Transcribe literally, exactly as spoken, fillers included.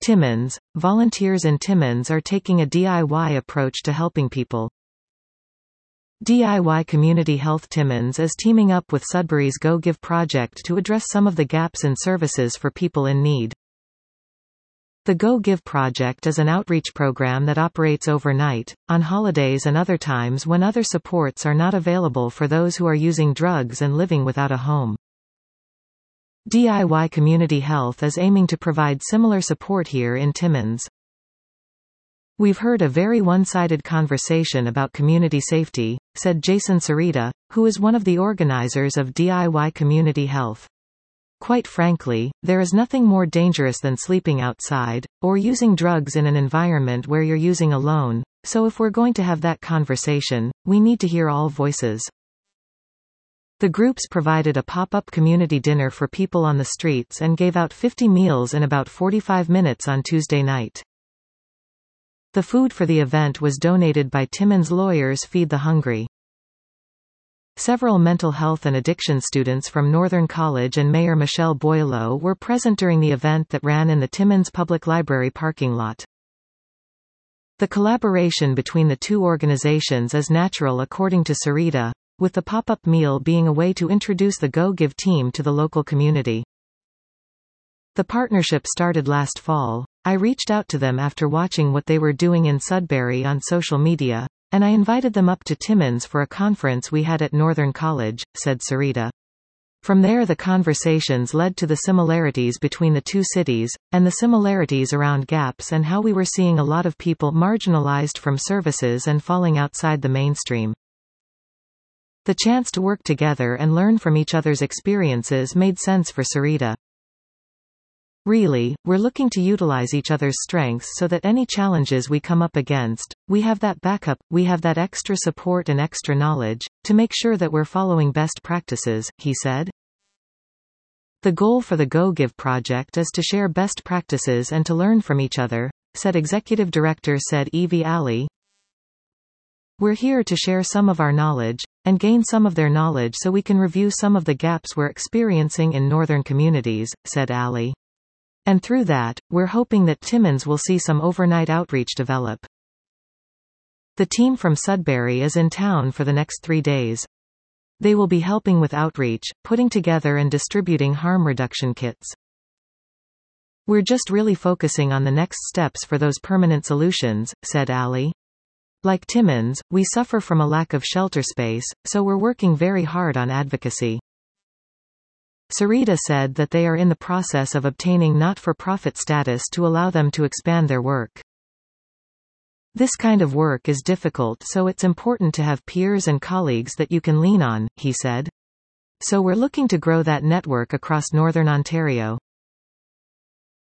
Timmins. Volunteers in Timmins are taking a D I Y approach to helping people. D I Y Community Health Timmins is teaming up with Sudbury's Go Give project to address some of the gaps in services for people in need. The Go Give project is an outreach program that operates overnight, on holidays and other times when other supports are not available for those who are using drugs and living without a home. D I Y Community Health is aiming to provide similar support here in Timmins. "We've heard a very one-sided conversation about community safety," said Jason Sarita, who is one of the organizers of D I Y Community Health. "Quite frankly, there is nothing more dangerous than sleeping outside, or using drugs in an environment where you're using alone, so if we're going to have that conversation, we need to hear all voices." The groups provided a pop-up community dinner for people on the streets and gave out fifty meals in about forty-five minutes on Tuesday night. The food for the event was donated by Timmins Lawyers Feed the Hungry. Several mental health and addiction students from Northern College and Mayor Michelle Boileau were present during the event that ran in the Timmins Public Library parking lot. The collaboration between the two organizations is natural, according to Sarita, with the pop-up meal being a way to introduce the Go Give team to the local community. "The partnership started last fall. I reached out to them after watching what they were doing in Sudbury on social media, and I invited them up to Timmins for a conference we had at Northern College," said Sarita. From there the conversations led to the similarities between the two cities, and the similarities around gaps and how we were seeing a lot of people marginalized from services and falling outside the mainstream. The chance to work together and learn from each other's experiences made sense for Sarita. "Really, we're looking to utilize each other's strengths so that any challenges we come up against, we have that backup, we have that extra support and extra knowledge, to make sure that we're following best practices," he said. "The goal for the Go Give project is to share best practices and to learn from each other," said Executive Director said Evie Alley. "We're here to share some of our knowledge, and gain some of their knowledge so we can review some of the gaps we're experiencing in northern communities," said Alley. "And through that, we're hoping that Timmins will see some overnight outreach develop." The team from Sudbury is in town for the next three days. They will be helping with outreach, putting together and distributing harm reduction kits. "We're just really focusing on the next steps for those permanent solutions," said Alley. "Like Timmins, we suffer from a lack of shelter space, so we're working very hard on advocacy." Sarita said that they are in the process of obtaining not-for-profit status to allow them to expand their work. "This kind of work is difficult, so it's important to have peers and colleagues that you can lean on," he said. "So we're looking to grow that network across Northern Ontario."